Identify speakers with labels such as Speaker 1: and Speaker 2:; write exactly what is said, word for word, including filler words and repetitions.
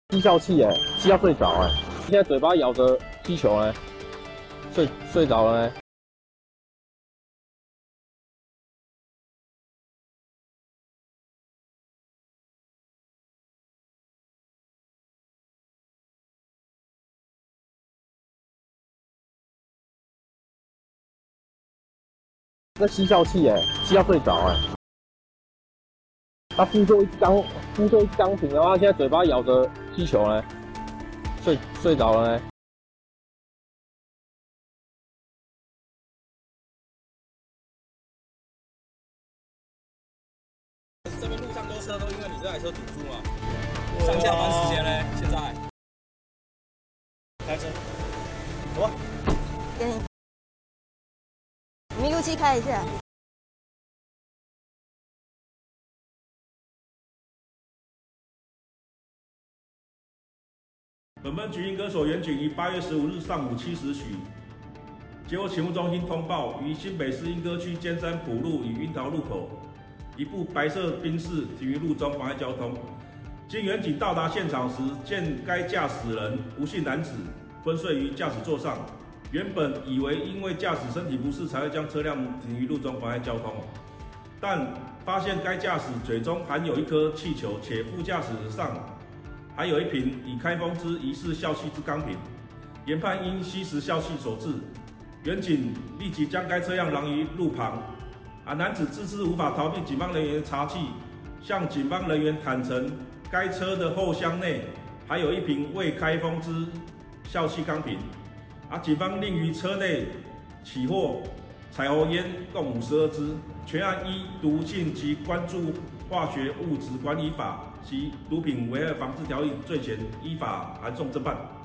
Speaker 1: 吸笑气哎，吸到睡着哎，现在嘴巴咬着气球呢，睡睡着了呢。那吸笑气哎，吸到睡着哎。他呼出一支钢，呼出一支钢瓶，然后他现在嘴巴咬着气球呢，睡睡着了呢。
Speaker 2: 这边路上多车，都因为你这台车堵住嘛。上下班时间呢？现在开车，走吧。
Speaker 3: 给你，密录器开一下。
Speaker 4: 本班菊音歌手袁景于八月十五日上午七时许，接获勤务中心通报，于新北市莺歌区尖山埔路与樱桃路口，一部白色宾士停于路中，妨碍交通。经员警到达现场时，见该驾驶人吴姓男子昏睡于驾驶座上，原本以为因为驾驶身体不适才会将车辆停于路中，妨碍交通，但发现该驾驶嘴中含有一颗气球，且副驾驶上还有一瓶已开封之疑似笑气之钢瓶，研判因吸食笑气所致。员警立即将该车辆拦于路旁，啊，男子自知无法逃避警方人员查缉，向警方人员坦承，该车的后箱内还有一瓶未开封之笑气钢瓶，啊，警方另于车内起获彩虹烟共五十二支，全案依毒性及关注化学物质管理法及毒品危害防治条例罪嫌，依法函送侦办。